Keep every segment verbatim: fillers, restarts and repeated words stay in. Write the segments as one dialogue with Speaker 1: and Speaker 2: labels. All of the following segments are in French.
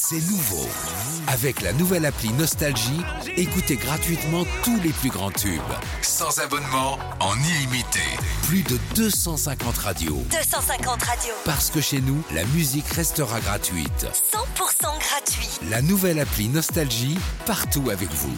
Speaker 1: C'est nouveau. Avec la nouvelle appli Nostalgie, écoutez gratuitement tous les plus grands tubes. Sans abonnement, en illimité. Plus de deux cent cinquante radios.
Speaker 2: deux cent cinquante radios.
Speaker 1: Parce que chez nous, la musique restera gratuite.
Speaker 2: cent pour cent gratuit.
Speaker 1: La nouvelle appli Nostalgie, partout avec vous.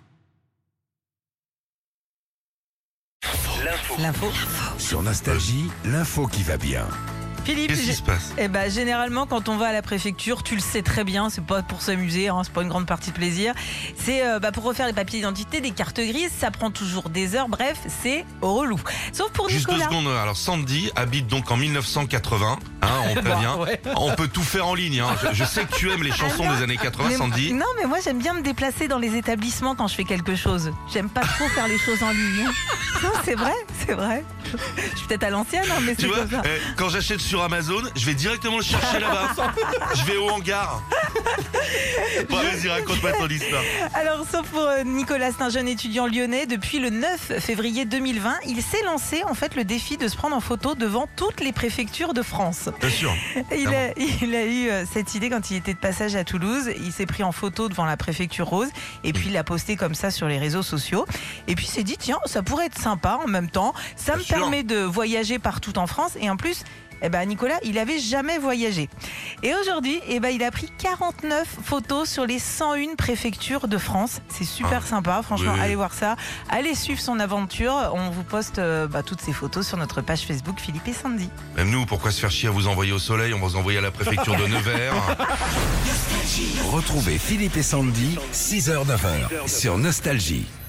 Speaker 3: L'info.
Speaker 4: L'info.
Speaker 1: Sur Nostalgie, l'info qui va bien.
Speaker 4: Philippe,
Speaker 3: Qu'est-ce qui
Speaker 4: j'ai-
Speaker 3: se passe?
Speaker 4: eh ben, généralement, quand on va à la préfecture, tu le sais très bien, c'est pas pour s'amuser, hein, c'est pas une grande partie de plaisir. C'est euh, bah, pour refaire les papiers d'identité, des cartes grises, ça prend toujours des heures. Bref, c'est relou. Sauf pour
Speaker 3: Juste deux
Speaker 4: Nicolas.
Speaker 3: secondes. Alors Sandy habite donc en mille neuf cent quatre-vingts. Hein, on
Speaker 4: Bah,
Speaker 3: prévient.
Speaker 4: ouais.
Speaker 3: On peut tout faire en ligne. Hein. Je, je sais que tu aimes les chansons
Speaker 4: Ah non,
Speaker 3: des années quatre-vingts,
Speaker 4: Mais-
Speaker 3: Sandy.
Speaker 4: Non, mais moi j'aime bien me déplacer dans les établissements quand je fais quelque chose. J'aime pas trop faire les choses en ligne. Non, c'est vrai, c'est vrai. Je suis peut-être à l'ancienne, hein, mais
Speaker 3: Tu
Speaker 4: c'est
Speaker 3: vois,
Speaker 4: comme ça.
Speaker 3: euh, quand j'achète sur Amazon, je vais directement le chercher là-bas. Je vais au hangar. Bon, vas-y, raconte-moi ton histoire.
Speaker 4: Alors, sauf pour euh, Nicolas, c'est un jeune étudiant lyonnais. Depuis le neuf février deux mille vingt, il s'est lancé en fait le défi de se prendre en photo devant toutes les préfectures de France.
Speaker 3: Bien sûr.
Speaker 4: Il a, il a eu euh, cette idée quand il était de passage à Toulouse. Il s'est pris en photo devant la préfecture rose et puis il l'a posté comme ça sur les réseaux sociaux. Et puis il s'est dit, tiens, ça pourrait être sympa en même temps. Ça
Speaker 3: Bien
Speaker 4: me
Speaker 3: sûr.
Speaker 4: permet de voyager partout en France. Et en plus, eh ben, Nicolas, il avait jamais voyagé. Et aujourd'hui, eh ben, il a pris quarante-neuf photos sur les cent un préfectures de France. C'est super
Speaker 3: Ah,
Speaker 4: sympa. Franchement,
Speaker 3: oui, oui.
Speaker 4: allez voir ça. Allez suivre son aventure. On vous poste euh, bah, toutes ces photos sur notre page Facebook Philippe et Sandy.
Speaker 3: Même nous, pourquoi se faire chier à vous envoyer au soleil? On va vous envoyer à la préfecture de Nevers.
Speaker 1: Retrouvez Philippe et Sandy, six heures neuf heures, sur Nostalgie.